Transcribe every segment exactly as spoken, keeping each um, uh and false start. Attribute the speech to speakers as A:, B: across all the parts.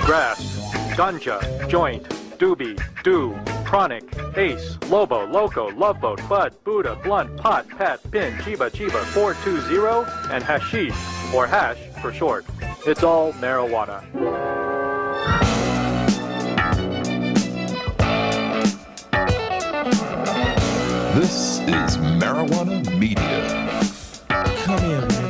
A: grass, ganja, joint, doobie, do, chronic, ace, lobo, loco, love boat, bud, Buddha, blunt, pot, pat, pin, chiba, chiba, four two zero, and hashish, or hash for short. It's all marijuana.
B: This is Marijuana Media.
C: Come here, man.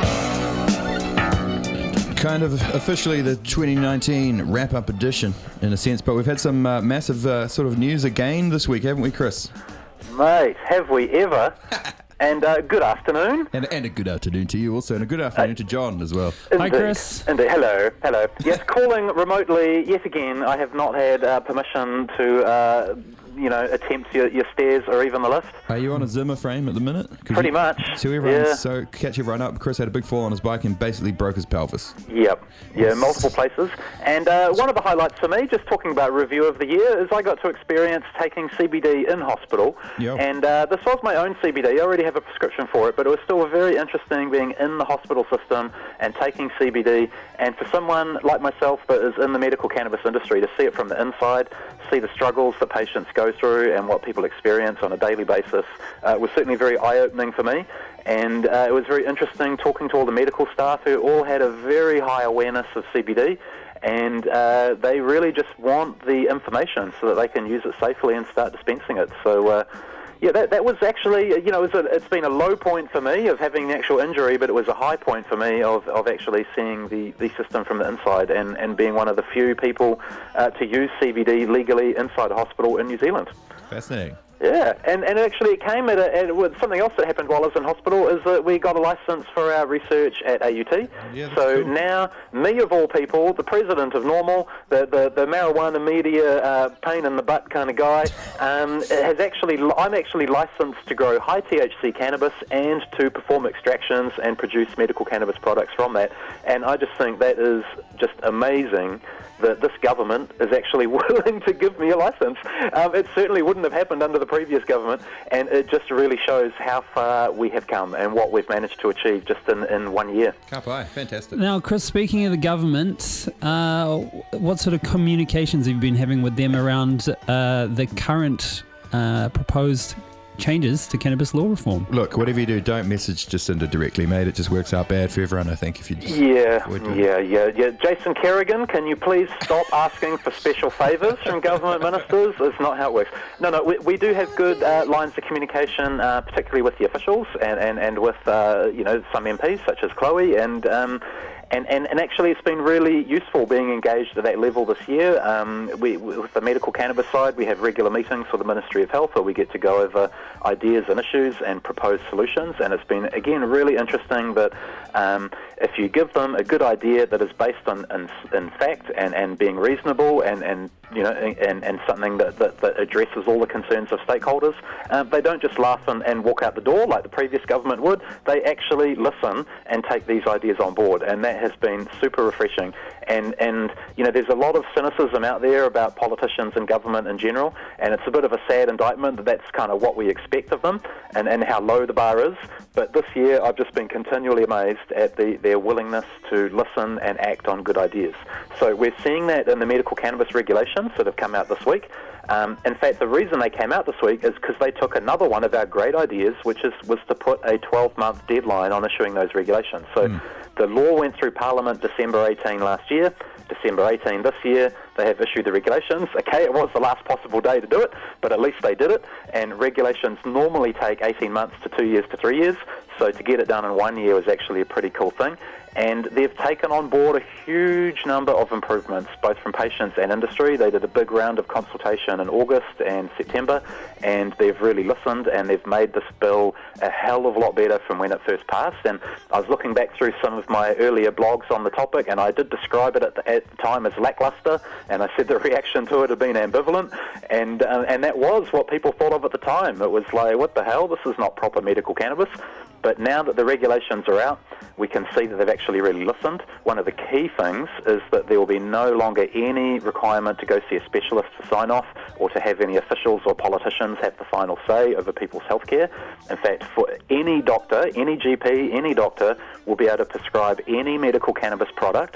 D: Kind of officially the twenty nineteen wrap-up edition, in a sense, but we've had some uh, massive uh, sort of news again this week, haven't we, Chris?
E: Mate, have we ever? And uh, good afternoon.
D: And, and a good afternoon to you also, and a good afternoon uh, to John as well.
E: Indeed.
C: Hi, Chris.
E: Indeed. Hello, hello. Yes, calling remotely yet again. I have not had uh, permission to, uh, you know, attempt your, your stairs or even the lift.
D: Are you on a Zimmer frame at the minute?
E: Pretty
D: you,
E: much.
D: So everyone,
E: yeah.
D: so catch everyone up. Chris had a big fall on his bike and basically broke his pelvis.
E: Yep. Yeah, multiple places. And uh, one of the highlights for me, just talking about review of the year, is I got to experience taking C B D in hospital.
D: Yep.
E: And uh, this was my own C B D. I already have a prescription for it, but it was still very interesting being in the hospital system and taking C B D. And for someone like myself that is in the medical cannabis industry, to see it from the inside, see the struggles that patients go through and what people experience on a daily basis, uh, was certainly very eye-opening for me. And uh, it was very interesting talking to all the medical staff who all had a very high awareness of C B D, and uh, they really just want the information so that they can use it safely and start dispensing it. So, uh, yeah, that, that was actually, you know, it was a, it's been a low point for me of having the actual injury, but it was a high point for me of, of actually seeing the, the system from the inside and, and being one of the few people uh, to use C B D legally inside a hospital in New Zealand.
D: Fascinating.
E: Yeah, and, and actually it came at, a, at with something else that happened while I was in hospital is that we got a license for our research at A U T.
D: Yeah,
E: so
D: cool.
E: Now, me of all people, the president of Normal, the, the, the marijuana media uh, pain in the butt kind of guy, um, has actually, I'm actually licensed to grow high T H C cannabis and to perform extractions and produce medical cannabis products from that. And I just think that is just amazing that this government is actually willing to give me a license. Um, it certainly wouldn't have happened under the previous government, and it just really shows how far we have come and what we've managed to achieve just in, in one year.
D: Kapai, fantastic.
C: Now, Chris, speaking of the government, uh, what sort of communications have you been having with them around uh, the current uh, proposed changes to cannabis law reform?
D: Look, whatever you do, don't message Jacinda directly, mate. It just works out bad for everyone, I think, if you just...
E: Yeah, yeah, yeah, yeah. Jason Kerrigan, can you please stop asking for special favours from government ministers? It's not how it works. No, no, we, we do have good uh, lines of communication, uh, particularly with the officials and, and, and with, uh, you know, some M Ps, such as Chloe, and... Um, And, and, and actually it's been really useful being engaged at that level this year. Um, we, with the medical cannabis side, we have regular meetings for the Ministry of Health where we get to go over ideas and issues and propose solutions. And it's been, again, really interesting that um, if you give them a good idea that is based on in, in fact and, and being reasonable and, and you know, and, and something that, that, that addresses all the concerns of stakeholders, uh, they don't just laugh and, and walk out the door like the previous government would. They actually listen and take these ideas on board, and that has been super refreshing. And, and you know, there's a lot of cynicism out there about politicians and government in general, and it's a bit of a sad indictment that that's kind of what we expect of them and, and how low the bar is. But this year I've just been continually amazed at the, their willingness to listen and act on good ideas. So we're seeing that in the medical cannabis regulations that have come out this week. Um, in fact, the reason they came out this week is because they took another one of our great ideas, which is was to put a twelve-month deadline on issuing those regulations. So mm. the law went through Parliament December eighteenth last year. December eighteenth this year, they have issued the regulations. Okay, it was the last possible day to do it, but at least they did it. And regulations normally take eighteen months to two years to three years. So to get it done in one year was actually a pretty cool thing. And they've taken on board a huge number of improvements, both from patients and industry. They did a big round of consultation in August and September, and they've really listened, and they've made this bill a hell of a lot better from when it first passed. And I was looking back through some of my earlier blogs on the topic, and I did describe it at the, at the time as lackluster, and I said the reaction to it had been ambivalent, and, uh, and that was what people thought of at the time. It was like, what the hell, this is not proper medical cannabis. But now that the regulations are out, we can see that they've actually really listened. One of the key things is that there will be no longer any requirement to go see a specialist for sign-off or to have any officials or politicians have the final say over people's healthcare. In fact, for any doctor, any G P, any doctor will be able to prescribe any medical cannabis product,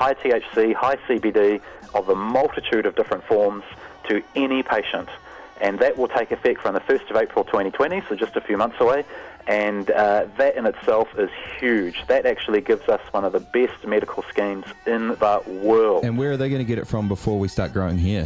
E: high T H C, high C B D of a multitude of different forms to any patient. And that will take effect from the first of April twenty twenty, so just a few months away. And uh, that in itself is huge. That actually gives us one of the best medical schemes in the world.
D: And where are they going to get it from before we start growing here?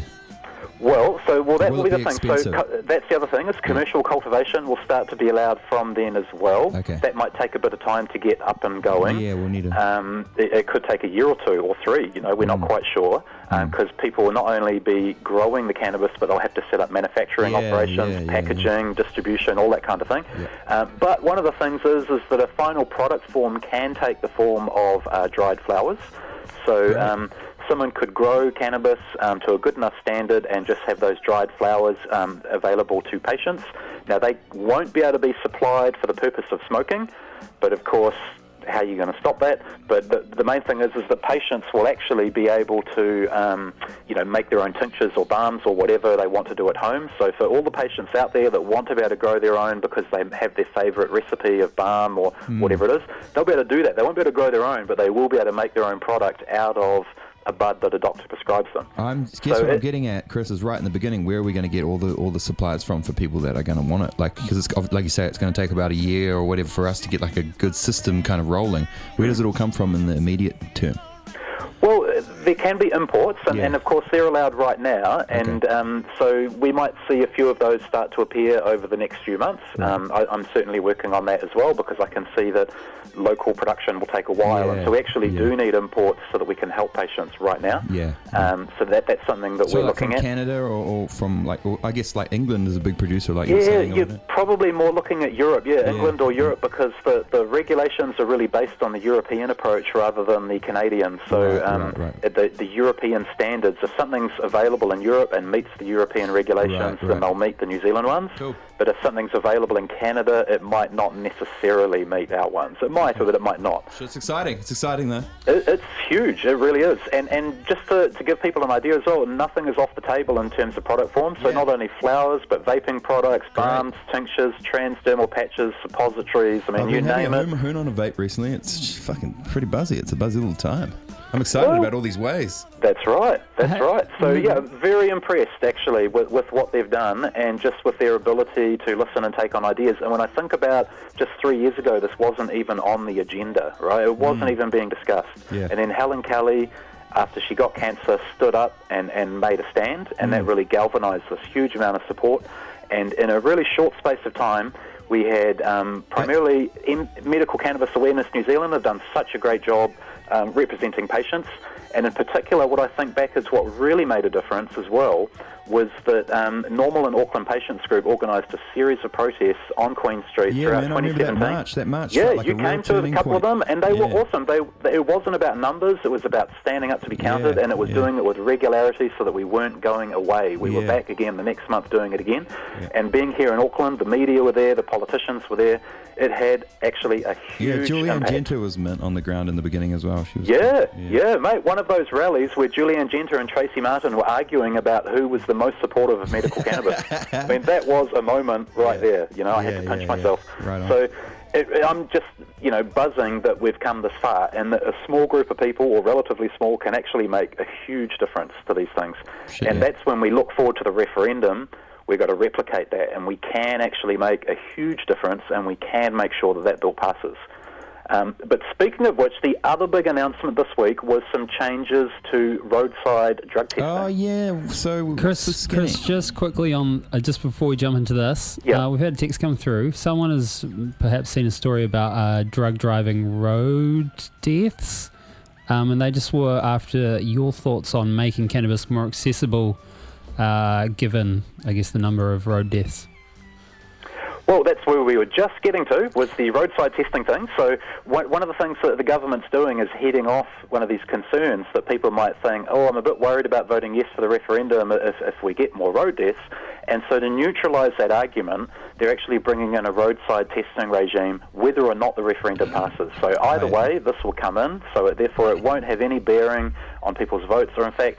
E: Well, so well that
D: will
E: will be
D: it
E: the
D: be
E: thing.
D: expensive?
E: So co- that's the other thing is commercial yeah. cultivation will start to be allowed from then as well.
D: Okay.
E: That might take a bit of time to get up and going.
D: Yeah, we'll need it.
E: Um, it, it could take a year or two or three. You know, we're
D: Mm.
E: not quite sure because um, people will not only be growing the cannabis, but they'll have to set up manufacturing
D: Yeah,
E: operations,
D: yeah, yeah,
E: packaging,
D: yeah.
E: distribution, all that kind of thing.
D: Yeah.
E: Um, but one of the things is is that a final product form can take the form of uh, dried flowers. So.
D: Right.
E: Um, Someone could grow cannabis um, to a good enough standard and just have those dried flowers um, available to patients. Now, they won't be able to be supplied for the purpose of smoking, but of course, how are you going to stop that? But the, the main thing is, is that patients will actually be able to, um, you know, make their own tinctures or balms or whatever they want to do at home. So for all the patients out there that want to be able to grow their own because they have their favourite recipe of balm or
D: Mm.
E: whatever it is, they'll be able to do that. They won't be able to grow their own, but they will be able to make their own product out of a bud that a doctor prescribes them.
D: I'm guess
E: So
D: what I'm
E: it-
D: getting at, Chris, is right in the beginning. Where are we going to get all the all the supplies from for people that are going to want it? Like, because it's like you say, it's going to take about a year or whatever for us to get like a good system kind of rolling. Where does it all come from in the immediate term?
E: Well, uh, there can be imports, and,
D: Yeah.
E: and of course they're allowed right now, and
D: Okay.
E: um, so we might see a few of those start to appear over the next few months.
D: Right.
E: Um, I, I'm certainly working on that as well because I can see that local production will take a while,
D: Yeah,
E: and so we actually
D: yeah.
E: do need imports so that we can help patients right now.
D: Yeah.
E: Um, so that that's something that
D: So
E: we're
D: like
E: looking
D: from
E: at.
D: Canada or, or from like, or I guess like England is a big producer, like you're
E: Yeah,
D: saying. or
E: you're
D: whatever.
E: probably more looking at Europe, yeah,
D: Yeah.
E: England or Europe, because the, the regulations are really based on the European approach rather than the Canadian. So
D: Right,
E: um,
D: right, right.
E: The, the European standards, if something's available in Europe and meets the European regulations,
D: Right,
E: then
D: right.
E: they'll meet the New Zealand ones.
D: Cool.
E: But if something's available in Canada, it might not necessarily meet our ones. It might, or that it might not.
D: So it's exciting. It's exciting though.
E: It, it's huge, it really is. And and just to, to give people an idea as well, nothing is off the table in terms of product form. So
D: Yeah.
E: not only flowers, but vaping products,
D: Great.
E: balms, tinctures, transdermal patches, suppositories, I mean,
D: I've
E: you
D: been having
E: name
D: a
E: it.
D: hoon, hoon on a vape recently. It's just fucking pretty buzzy. It's a buzzy little time. I'm excited
E: Well-
D: about all these ways.
E: That's right, that's
C: Hey,
E: right. So
C: mm.
E: yeah, very impressed actually with, with what they've done and just with their ability to listen and take on ideas. And when I think about just three years ago, this wasn't even on the agenda, right? It wasn't even being discussed.
D: Yeah.
E: And then Helen Kelly, after she got cancer, stood up and, and made a stand, and that really galvanised this huge amount of support. And in a really short space of time, we had um, primarily in Medical Cannabis Awareness New Zealand have done such a great job um, representing patients. And in particular, what I think back is what really made a difference as well was that um, Normal and Auckland Patients Group organised a series of protests on Queen Street
D: Yeah,
E: throughout
D: man, I
E: twenty
D: remember that
E: seventeen.
D: march. That march
E: Yeah,
D: felt like
E: you
D: a real
E: came to a
D: turning
E: couple
D: point.
E: of them, and they
D: Yeah.
E: were awesome. They, they, it wasn't about numbers; it was about standing up to be counted,
D: Yeah,
E: and it was
D: yeah.
E: doing it with regularity, so that we weren't going away. We were
D: Yeah.
E: back again the next month doing it again,
D: Yeah.
E: and being here in Auckland, the media were there, the politicians were there. It had actually a
D: Yeah,
E: huge
D: Julianne
E: impact.
D: Genter was mint on the ground in the beginning as well. She was.
E: Yeah, yeah, mate. One of those rallies where Julianne Genter and Tracy Martin were arguing about who was the most supportive of medical cannabis. I mean, that was a moment right
D: Yeah.
E: there. You know, I
D: Yeah,
E: had to pinch
D: yeah, yeah.
E: myself.
D: Right on.
E: So it, I'm just, you know, buzzing that we've come this far, and that a small group of people, or relatively small, can actually make a huge difference to these things.
D: Shit,
E: and
D: yeah.
E: that's when we look forward to the referendum. We've got to replicate that, and we can actually make a huge difference, and we can make sure that that bill passes. Um, but speaking of which, the other big announcement this week was some changes to roadside drug testing.
D: Oh yeah. So what's the
C: Chris,
D: skinny?
C: Chris, just quickly on, uh, just before we jump into this,
E: Yeah.
C: uh, we've had a text come through. Someone has perhaps seen a story about uh, drug driving road deaths, um, and they just were after your thoughts on making cannabis more accessible, uh, given, I guess, the number of road deaths.
E: Well, that's where we were just getting to, was the roadside testing thing. So one one of the things that the government's doing is heading off one of these concerns that people might think, oh, I'm a bit worried about voting yes for the referendum if, if we get more road deaths. And so to neutralise that argument, they're actually bringing in a roadside testing regime whether or not the referendum passes. So either
D: Right.
E: way, this will come in, so it, therefore it won't have any bearing on people's votes, or in fact,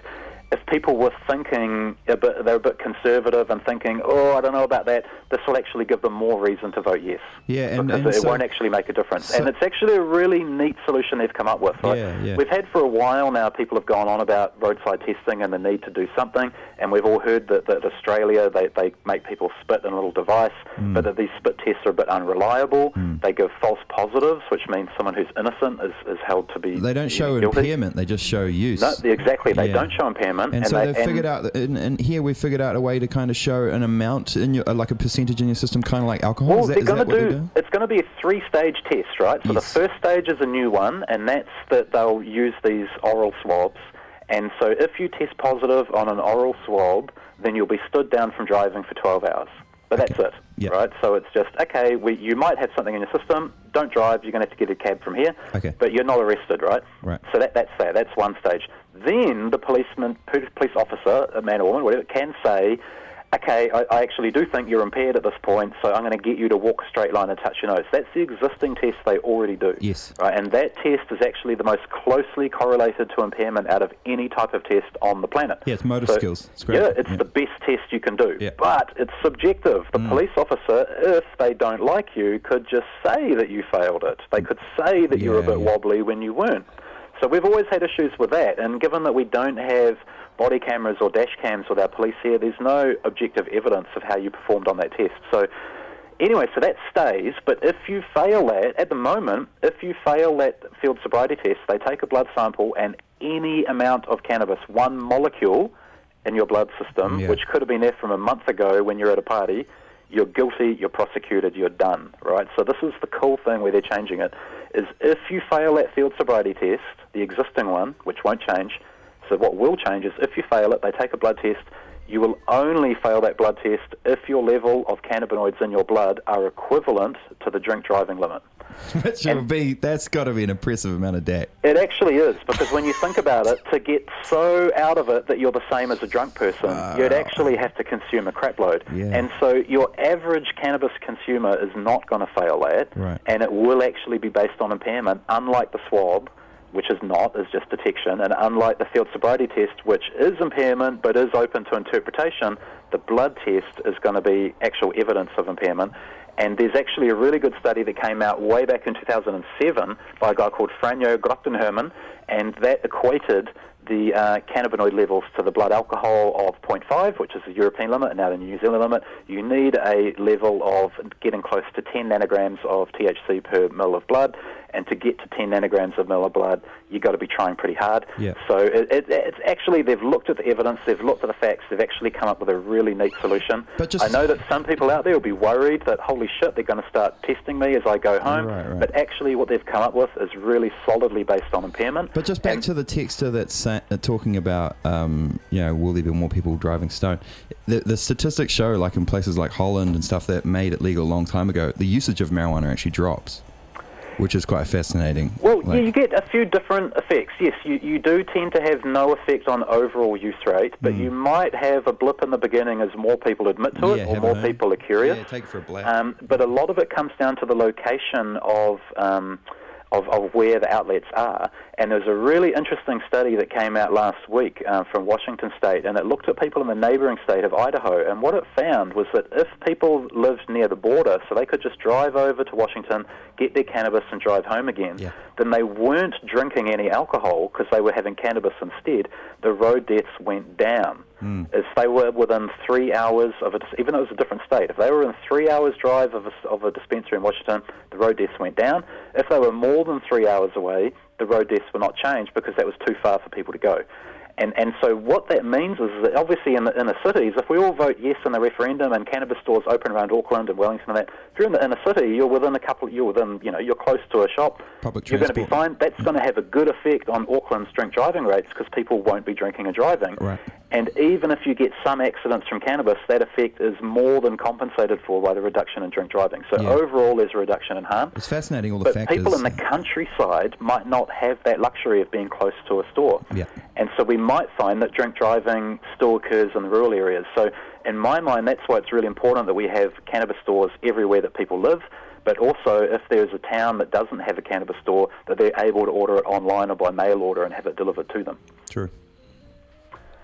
E: if people were thinking a bit, they're a bit conservative and thinking, oh, I don't know about that, this will actually give them more reason to vote yes.
D: Yeah, and,
E: because
D: and
E: it
D: so,
E: won't actually make a difference.
D: So,
E: and it's actually a really neat solution they've come up with. Right?
D: Yeah, yeah.
E: We've had for a while now, people have gone on about roadside testing and the need to do something, and we've all heard that, that Australia, they, they make people spit in a little device,
D: mm.
E: but that these spit tests are a bit unreliable.
D: Mm.
E: They give false positives, which means someone who's innocent is, is held to be
D: They don't show
E: guilty.
D: impairment, they just show use.
E: No, exactly. They
D: Yeah.
E: don't show impairment.
D: And,
E: and
D: so
E: they,
D: they've
E: and
D: figured out, that, and, and here we've figured out a way to kind of show an amount in your, uh, like a percentage in your system, kind of like alcohol.
E: Well,
D: is that,
E: they're
D: is that
E: going
D: what
E: to
D: they're
E: do.
D: doing?
E: It's going to be a three-stage test, right? So
D: Yes.
E: the first stage is a new one, and that's that they'll use these oral swabs. And so if you test positive on an oral swab, then you'll be stood down from driving for twelve hours. But
D: Okay.
E: that's it,
D: Yeah.
E: right? So it's just, okay, we, you might have something in your system, don't drive, you're going to have to get a cab from here,
D: Okay.
E: but you're not arrested, right?
D: Right.
E: So that, that's that, that's one stage. Then the policeman, police officer, a man or woman, whatever, can say, okay, I, I actually do think you're impaired at this point, so I'm going to get you to walk a straight line and touch your nose. That's the existing test they already do.
D: Yes.
E: Right, and that test is actually the most closely correlated to impairment out of any type of test on the planet.
D: Yeah, it's motor
E: So,
D: skills. It's great.
E: Yeah, it's
D: Yeah.
E: the best test you can do.
D: Yeah.
E: But it's subjective. The
D: Mm.
E: police officer, if they don't like you, could just say that you failed it. They could say that you were a
D: Yeah,
E: bit
D: yeah.
E: wobbly when you weren't. So we've always had issues with that, and given that we don't have body cameras or dash cams with our police here, there's no objective evidence of how you performed on that test. So anyway, so that stays, but if you fail that, at the moment, if you fail that field sobriety test, they take a blood sample and any amount of cannabis, one molecule in your blood system,
D: Yeah.
E: which could have been there from a month ago when you're at a party, you're guilty, you're prosecuted, you're done, right? So this is the cool thing where they're changing it, is if you fail that field sobriety test, the existing one, which won't change, so what will change is if you fail it, they take a blood test, you will only fail that blood test if your level of cannabinoids in your blood are equivalent to the drink driving limit.
D: Which would be, that's got to be an impressive amount of D A C.
E: It actually is, because when you think about it, to get so out of it that you're the same as a drunk person,
D: Wow.
E: you'd actually have to consume a crap load.
D: Yeah.
E: And so your average cannabis consumer is not going to fail that,
D: Right.
E: and it will actually be based on impairment, unlike the swab, which is not, is just detection, and unlike the field sobriety test, which is impairment but is open to interpretation, the blood test is going to be actual evidence of impairment. And there's actually a really good study that came out way back in two thousand seven by a guy called Franjo Grottenhermen, and that equated the uh, cannabinoid levels to the blood alcohol of zero point five, which is the European limit, and now the New Zealand limit. You need a level of getting close to ten nanograms of T H C per mil of blood, and to get to ten nanograms of mil of blood, you've got to be trying pretty hard.
D: Yeah.
E: So it, it, it's actually, they've looked at the evidence, they've looked at the facts, they've actually come up with a really neat solution.
D: But just-
E: I know that some people out there will be worried that, holy shit, they're going to start testing me as I go home,
D: Right, right.
E: but actually what they've come up with is really solidly based on impairment.
D: But just back
E: And-
D: to the texter that's sa- uh, talking about, um, you know, will there be more people driving stoned? The, the statistics show, like in places like Holland and stuff that made it legal a long time ago, the usage of marijuana actually drops, which is quite fascinating.
E: Well,
D: Like-
E: yeah, you get a few different effects. Yes, you, you do tend to have no effect on overall use rate, but
D: Mm.
E: you might have a blip in the beginning as more people admit to it
D: Yeah,
E: or
D: have
E: more
D: a-
E: people are curious.
D: Yeah, take it for a blast.
E: Um, but a lot of it comes down to the location of, um, of of where the outlets are. And there's a really interesting study that came out last week uh, from Washington State, and it looked at people in the neighboring state of Idaho. And what it found was that if people lived near the border, so they could just drive over to Washington, get their cannabis, and drive home again,
D: Yeah.
E: then they weren't drinking any alcohol because they were having cannabis instead. The road deaths went down.
D: Mm.
E: If they were within three hours of a, even though it was a different state, if they were in three hours drive of a, of a dispensary in Washington, the road deaths went down. If they were more than three hours away, the road deaths were not changed because that was too far for people to go. And and so what that means is that obviously in the inner cities, if we all vote yes in the referendum and cannabis stores open around Auckland and Wellington and that, if you're in the inner city, you're within a couple, you're within, you know, you're close to a shop,
D: Public
E: you're going to be
D: transport.
E: fine. That's going to have a good effect on Auckland's drink driving rates because people won't be drinking and driving.
D: Right.
E: And even if you get some accidents from cannabis, that effect is more than compensated for by the reduction in drink driving. So
D: Yeah.
E: overall, there's a reduction in harm.
D: It's fascinating, all the
E: But
D: factors.
E: people in the countryside might not have that luxury of being close to a store.
D: Yeah.
E: And so we might find that drink driving still occurs in the rural areas. So in my mind, that's why it's really important that we have cannabis stores everywhere that people live. But also, if there's a town that doesn't have a cannabis store, that they're able to order it online or by mail order and have it delivered to them.
D: True.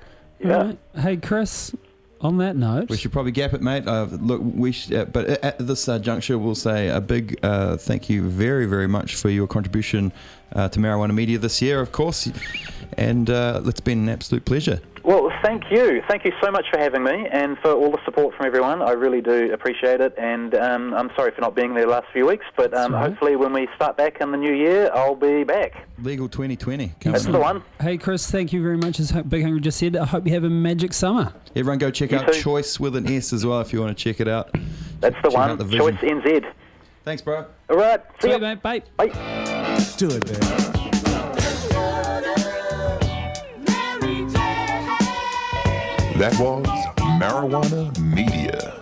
E: Yeah.
C: All right. Hey, Chris, on that note.
D: We should probably gap it, mate. Uh, look, we sh- uh, but at this uh, juncture, we'll say a big uh, thank you very, very much for your contribution uh, to Marijuana Media this year, of course. And uh, it's been an absolute pleasure.
E: Well, thank you. Thank you so much for having me and for all the support from everyone. I really do appreciate it. And um, I'm sorry for not being there the last few weeks, but um,
C: right.
E: hopefully when we start back in the new year, I'll be back.
D: Legal twenty twenty.
E: That's the one.
C: Hey, Chris, thank you very much. As Big Hungry just said, I hope you have a magic summer.
D: Everyone go check
E: You
D: out
E: too.
D: Choice with an S as well if you want to check it out.
E: That's the
D: Check
E: one.
D: out the vision.
E: Choice N Z.
D: Thanks, bro.
E: All right. See
C: Sweet,
E: ya.
C: mate. Bye.
E: Bye.
F: Do it, man.
B: That was Marijuana Media.